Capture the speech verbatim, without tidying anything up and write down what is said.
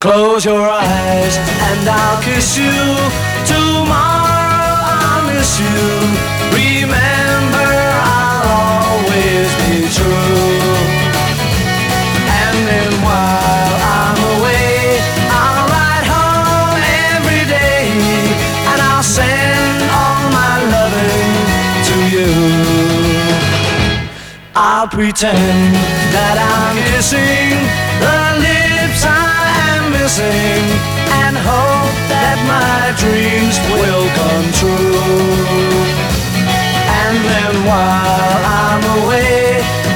Close your eyes and I'll kiss you. Tomorrow I'll miss you. Remember, I'll always be true. And then while I'm away, I'll ride home every day, and I'll send all my loving to you. I'll pretend that I'm kissing the lips I am missing, and hope that my dreams will come true. And then while I'm away,